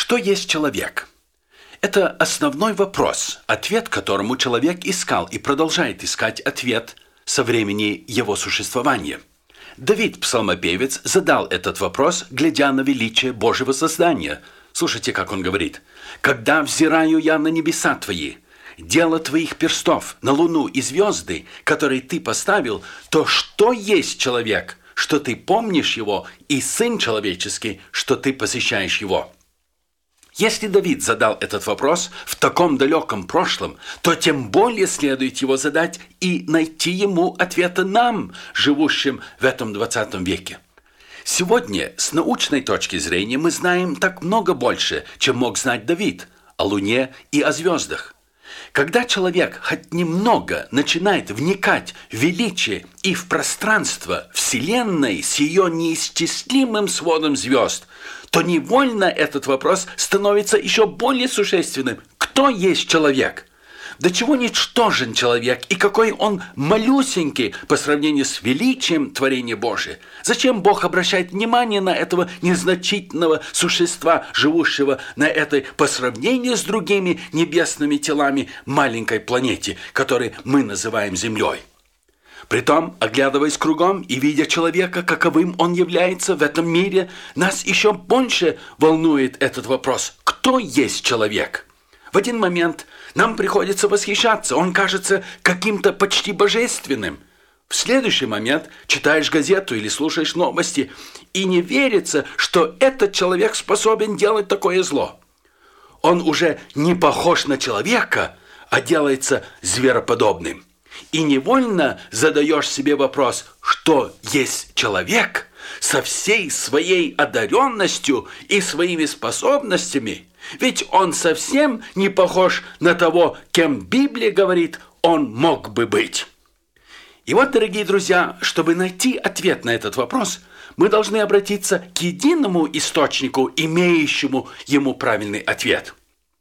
Что есть человек? Это основной вопрос, ответ которому человек искал и продолжает искать ответ со времени его существования. Давид, псалмопевец, задал этот вопрос, глядя на величие Божьего создания. Слушайте, как он говорит. «Когда взираю я на небеса твои, дело твоих перстов, на луну и звезды, которые ты поставил, то что есть человек, что ты помнишь его, и сын человеческий, что ты посещаешь его?» Если Давид задал этот вопрос в таком далеком прошлом, то тем более следует его задать и найти ему ответы нам, живущим в этом 20 веке. Сегодня, с научной точки зрения, мы знаем так много больше, чем мог знать Давид о Луне и о звездах. Когда человек хоть немного начинает вникать в величие и в пространство Вселенной с ее неисчислимым сводом звезд, то невольно этот вопрос становится еще более существенным. Кто есть человек? До чего ничтожен человек и какой он малюсенький по сравнению с величием творения Божия? Зачем Бог обращает внимание на этого незначительного существа, живущего на этой по сравнению с другими небесными телами маленькой планете, которую мы называем Землей? Притом, оглядываясь кругом и видя человека, каковым он является в этом мире, нас еще больше волнует этот вопрос: кто есть человек? В один момент нам приходится восхищаться, он кажется каким-то почти божественным. В следующий момент читаешь газету или слушаешь новости, и не верится, что этот человек способен делать такое зло. Он уже не похож на человека, а делается звероподобным. И невольно задаешь себе вопрос, что есть человек со всей своей одаренностью и своими способностями, ведь он совсем не похож на того, кем Библия говорит, он мог бы быть. И вот, дорогие друзья, чтобы найти ответ на этот вопрос, мы должны обратиться к единому источнику, имеющему ему правильный ответ.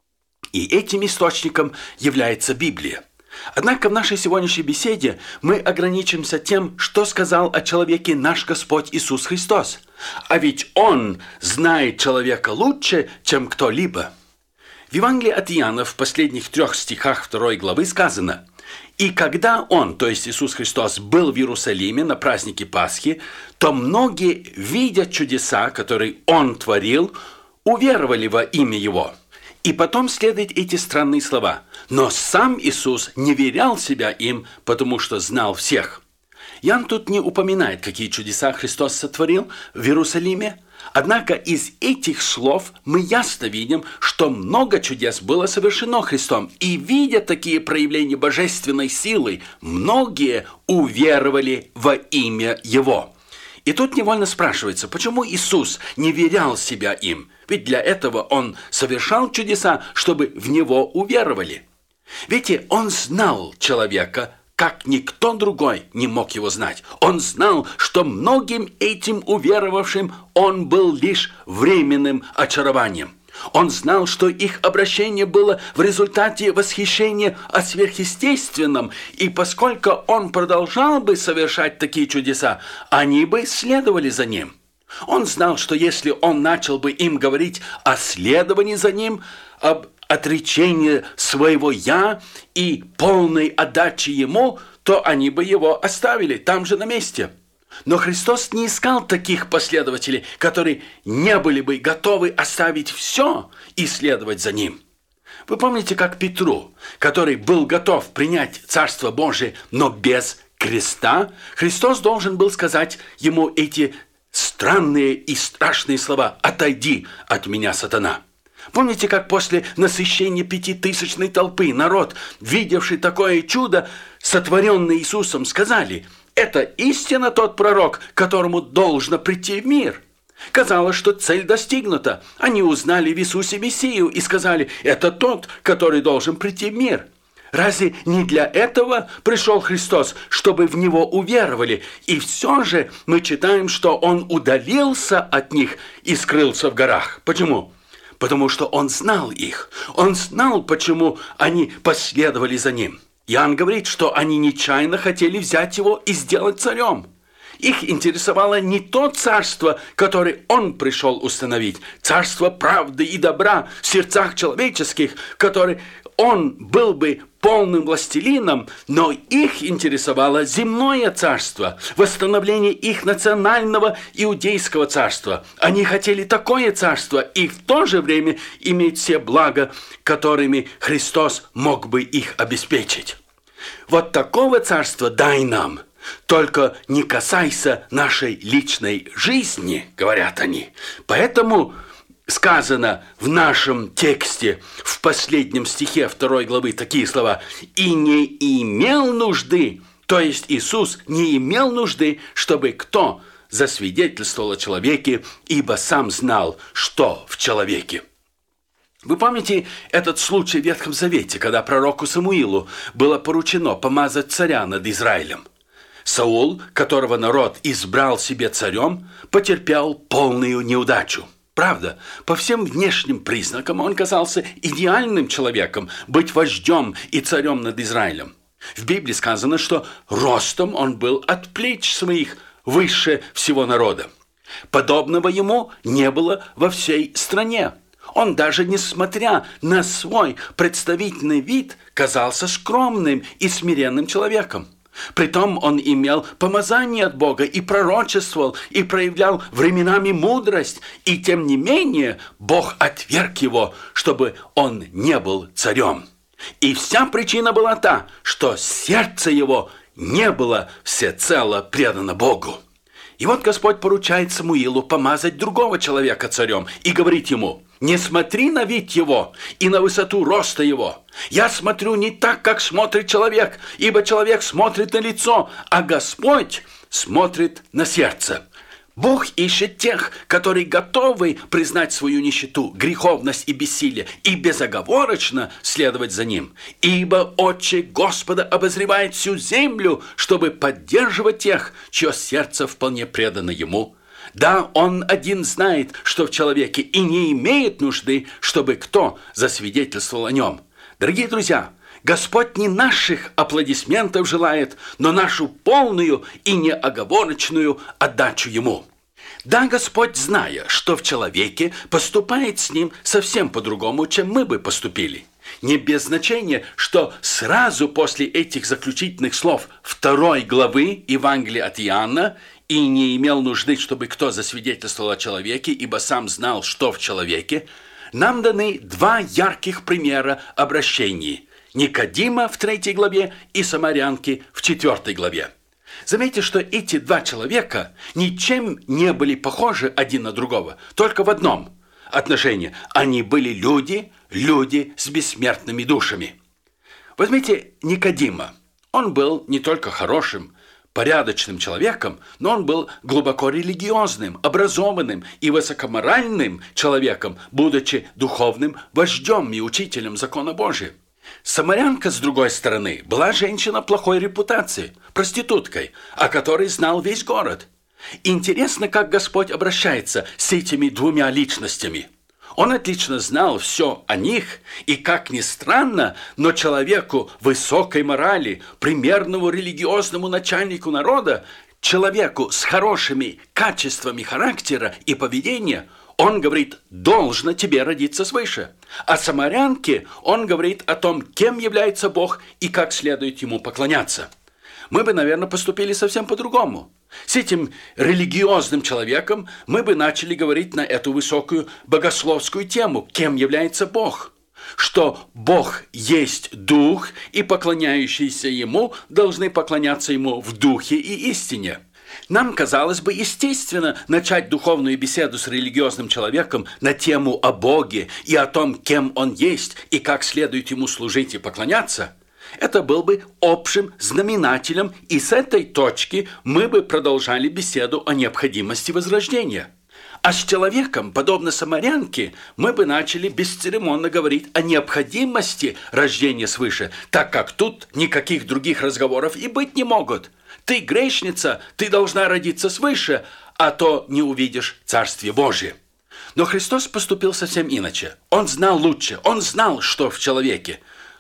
И этим источником является Библия. Однако в нашей сегодняшней беседе мы ограничимся тем, что сказал о человеке наш Господь Иисус Христос. А ведь Он знает человека лучше, чем кто-либо. В Евангелии от Иоанна в последних 3 стихах 2 главы сказано: «И когда Он, то есть Иисус Христос, был в Иерусалиме на празднике Пасхи, то многие, видя чудеса, которые Он творил, уверовали во имя Его». И потом следуют эти странные слова: «Но сам Иисус не верял себя им, потому что знал всех». Иоанн тут не упоминает, какие чудеса Христос сотворил в Иерусалиме. Однако из этих слов мы ясно видим, что много чудес было совершено Христом. И видя такие проявления божественной силы, многие уверовали во имя Его. И тут невольно спрашивается, почему Иисус не верял себя им? Ведь для этого Он совершал чудеса, чтобы в Него уверовали. Видите, Он знал человека, как никто другой не мог его знать. Он знал, что многим этим уверовавшим Он был лишь временным очарованием. Он знал, что их обращение было в результате восхищения о сверхъестественном, и поскольку Он продолжал бы совершать такие чудеса, они бы следовали за Ним. Он знал, что если Он начал бы им говорить о следовании за Ним, об отречении своего «я» и полной отдаче Ему, то они бы Его оставили там же на месте. Но Христос не искал таких последователей, которые не были бы готовы оставить все и следовать за Ним. Вы помните, как Петру, который был готов принять Царство Божие, но без креста, Христос должен был сказать ему эти странные и страшные слова: «Отойди от меня, сатана». Помните, как после насыщения 5000 толпы народ, видевший такое чудо, сотворенное Иисусом, сказали: «Это истинно тот пророк, которому должно прийти в мир». Казалось, что цель достигнута. Они узнали в Иисусе Мессию и сказали: «Это тот, который должен прийти в мир». Разве не для этого пришел Христос, чтобы в Него уверовали? И все же мы читаем, что Он удалился от них и скрылся в горах. Почему? Потому что Он знал их. Он знал, почему они последовали за Ним. Иоанн говорит, что они нечаянно хотели взять Его и сделать царем. Их интересовало не то царство, которое Он пришел установить, царство правды и добра в сердцах человеческих, которое Он был бы полным властелином, но их интересовало земное царство, восстановление их национального иудейского царства. Они хотели такое царство и в то же время иметь все блага, которыми Христос мог бы их обеспечить. Вот такого царства дай нам. Только не касайся нашей личной жизни, говорят они. Поэтому сказано в нашем тексте, в последнем стихе 2 главы такие слова: «И не имел нужды», то есть Иисус не имел нужды, чтобы кто засвидетельствовал о человеке, ибо сам знал, что в человеке. Вы помните этот случай в Ветхом Завете, когда пророку Самуилу было поручено помазать царя над Израилем? Саул, которого народ избрал себе царем, потерпел полную неудачу. Правда, по всем внешним признакам он казался идеальным человеком, быть вождем и царем над Израилем. В Библии сказано, что ростом он был от плеч своих выше всего народа. Подобного ему не было во всей стране. Он даже, несмотря на свой представительный вид, казался скромным и смиренным человеком. Притом он имел помазание от Бога и пророчествовал, и проявлял временами мудрость, и тем не менее Бог отверг его, чтобы он не был царем. И вся причина была та, что сердце его не было всецело предано Богу. И вот Господь поручает Самуилу помазать другого человека царем и говорит ему: «Не смотри на вид его и на высоту роста его. Я смотрю не так, как смотрит человек, ибо человек смотрит на лицо, а Господь смотрит на сердце». Бог ищет тех, которые готовы признать свою нищету, греховность и бессилие, и безоговорочно следовать за Ним. Ибо Отче Господа обозревает всю землю, чтобы поддерживать тех, чье сердце вполне предано Ему. Да, Он один знает, что в человеке, и не имеет нужды, чтобы кто засвидетельствовал о нем. Дорогие друзья, Господь не наших аплодисментов желает, но нашу полную и неоговорочную отдачу Ему. Да, Господь, зная, что в человеке, поступает с ним совсем по-другому, чем мы бы поступили. Не без значения, что сразу после этих заключительных слов 2 главы Евангелия от Иоанна «И не имел нужды, чтобы кто засвидетельствовал о человеке, ибо сам знал, что в человеке», нам даны 2 ярких примера обращений – Никодима в 3 главе и Самарянки в 4 главе. Заметьте, что эти 2 человека ничем не были похожи один на другого, только в одном отношении – они были люди с бессмертными душами. Возьмите Никодима. Он был не только хорошим, порядочным человеком, но он был глубоко религиозным, образованным и высокоморальным человеком, будучи духовным вождем и учителем закона Божия. Самарянка, с другой стороны, была женщина плохой репутации, проституткой, о которой знал весь город. Интересно, как Господь обращается с этими 2 личностями. Он отлично знал все о них, и, как ни странно, но человеку высокой морали, примерному религиозному начальнику народа, человеку с хорошими качествами характера и поведения, он говорит: «Должно тебе родиться свыше». А самарянке он говорит о том, кем является Бог и как следует ему поклоняться. Мы бы, наверное, поступили совсем по-другому. С этим религиозным человеком мы бы начали говорить на эту высокую богословскую тему, кем является Бог. Что Бог есть Дух, и поклоняющиеся Ему должны поклоняться Ему в Духе и истине. Нам казалось бы естественно начать духовную беседу с религиозным человеком на тему о Боге и о том, кем Он есть и как следует Ему служить и поклоняться. Это был бы общим знаменателем, и с этой точки мы бы продолжали беседу о необходимости возрождения. А с человеком, подобно самарянке, мы бы начали бесцеремонно говорить о необходимости рождения свыше, так как тут никаких других разговоров и быть не могут. Ты грешница, ты должна родиться свыше, а то не увидишь Царствие Божие. Но Христос поступил совсем иначе. Он знал лучше, он знал, что в человеке.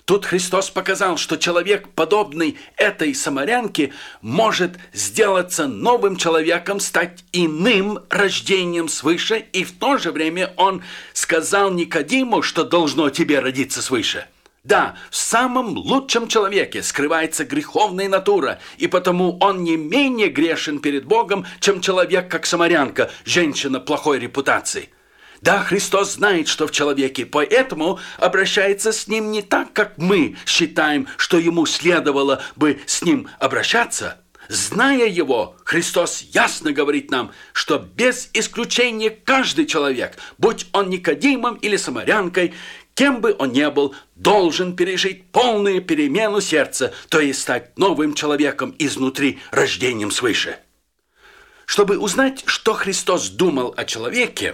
Тут Христос показал, что человек, подобный этой самарянке, может сделаться новым человеком, стать иным рождением свыше, и в то же время Он сказал Никодиму, что должно тебе родиться свыше. Да, в самом лучшем человеке скрывается греховная натура, и потому он не менее грешен перед Богом, чем человек, как самарянка, женщина плохой репутации. Да, Христос знает, что в человеке, поэтому обращается с ним не так, как мы считаем, что ему следовало бы с ним обращаться. Зная его, Христос ясно говорит нам, что без исключения каждый человек, будь он Никодимом или самарянкой, кем бы он ни был, должен пережить полную перемену сердца, то есть стать новым человеком изнутри, рождением свыше. Чтобы узнать, что Христос думал о человеке,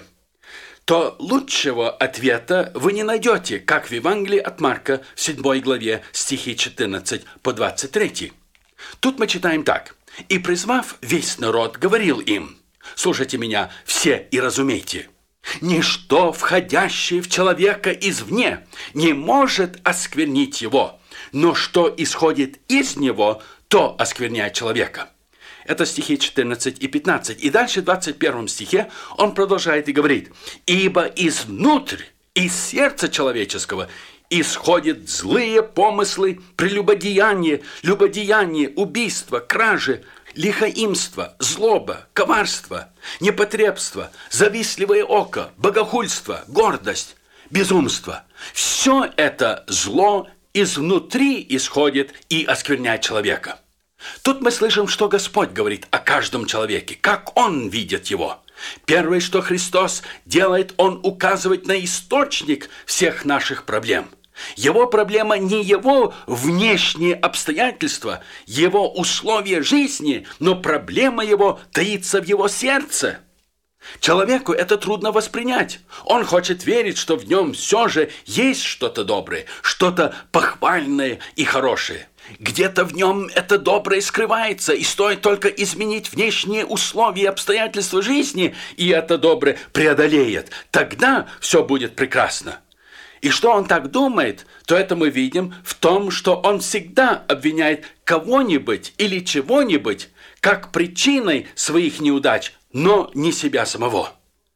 то лучшего ответа вы не найдете, как в Евангелии от Марка в 7 главе стихи 14 по 23. Тут мы читаем так. «И, призвав весь народ, говорил им: слушайте меня все и разумейте, ничто, входящее в человека извне, не может осквернить его, но что исходит из него, то оскверняет человека». Это стихи 14 и 15. И дальше в 21 стихе он продолжает и говорит: «Ибо изнутрь, из сердца человеческого, исходят злые помыслы, прелюбодеяние, любодеяние, убийство, кражи, лихоимство, злоба, коварство, непотребство, завистливое око, богохульство, гордость, безумство. Все это зло изнутри исходит и оскверняет человека». Тут мы слышим, что Господь говорит о каждом человеке, как Он видит его. Первое, что Христос делает, Он указывает на источник всех наших проблем. Его проблема не его внешние обстоятельства, его условия жизни, но проблема его таится в его сердце. Человеку это трудно воспринять. Он хочет верить, что в нем все же есть что-то доброе, что-то похвальное и хорошее. Где-то в нем это доброе скрывается, и стоит только изменить внешние условия и обстоятельства жизни, и это доброе преодолеет. Тогда все будет прекрасно. И что он так думает, то это мы видим в том, что он всегда обвиняет кого-нибудь или чего-нибудь как причиной своих неудач, но не себя самого.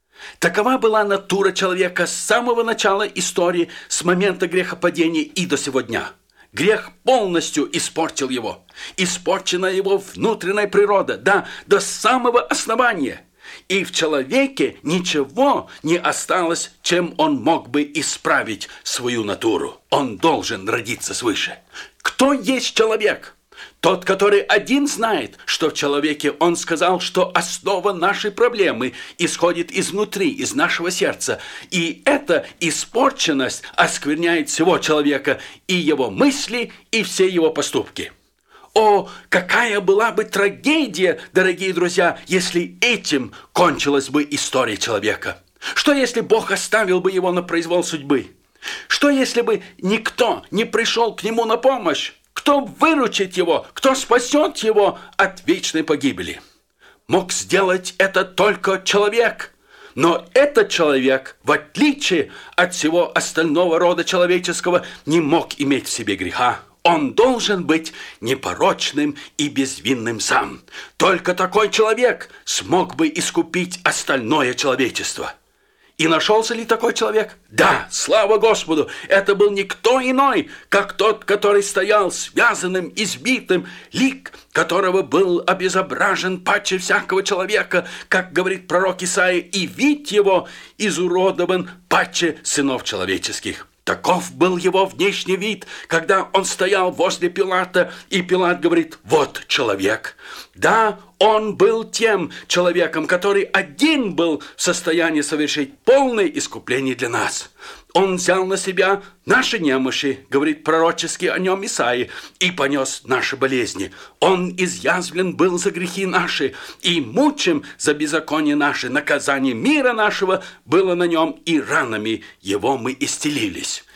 Такова была натура человека с самого начала истории, с момента грехопадения и до сего дня. Грех полностью испортил его. Испорчена его внутренняя природа, да, до самого основания. И в человеке ничего не осталось, чем он мог бы исправить свою натуру. Он должен родиться свыше. Кто есть человек? Тот, который один знает, что в человеке он сказал, что основа нашей проблемы исходит изнутри, из нашего сердца. И эта испорченность оскверняет всего человека, и его мысли, и все его поступки. О, какая была бы трагедия, дорогие друзья, если этим кончилась бы история человека. Что если Бог оставил бы его на произвол судьбы? Что если бы никто не пришел к нему на помощь? Кто выручит его? Кто спасет его от вечной погибели? Мог сделать это только человек. Но этот человек, в отличие от всего остального рода человеческого, не мог иметь в себе греха. Он должен быть непорочным и безвинным сам. Только такой человек смог бы искупить остальное человечество. И нашелся ли такой человек? Да, слава Господу! Это был никто иной, как тот, который стоял связанным, избитым, лик которого был обезображен паче всякого человека, как говорит пророк Исаия, и вид его изуродован паче сынов человеческих. Таков был его внешний вид, когда он стоял возле Пилата, и Пилат говорит: «Вот человек». Да, он был тем человеком, который один был в состоянии совершить полное искупление для нас. Он взял на себя наши немощи, говорит пророчески о нем Исаия, и понес наши болезни. Он изъязвлен был за грехи наши, и мучим за беззаконие наше. Наказание мира нашего было на нем, и ранами его мы исцелились.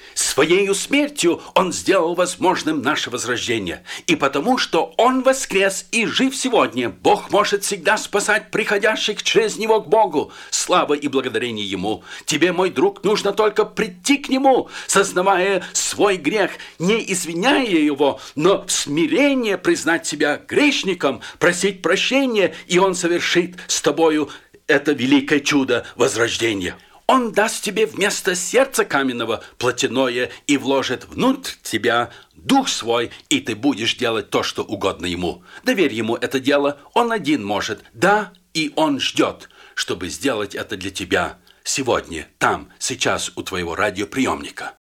Своею смертью Он сделал возможным наше возрождение. И потому, что Он воскрес и жив сегодня, Бог может всегда спасать приходящих через Него к Богу. Слава и благодарение Ему. Тебе, мой друг, нужно только прийти к Нему, сознавая свой грех, не извиняя его, но в смирении признать себя грешником, просить прощения, и Он совершит с тобою это великое чудо возрождения. Он даст тебе вместо сердца каменного плотяное и вложит внутрь тебя Дух Свой, и ты будешь делать то, что угодно Ему. Доверь Ему это дело, Он один может. Да, и Он ждет, чтобы сделать это для тебя сегодня, там, сейчас у твоего радиоприемника.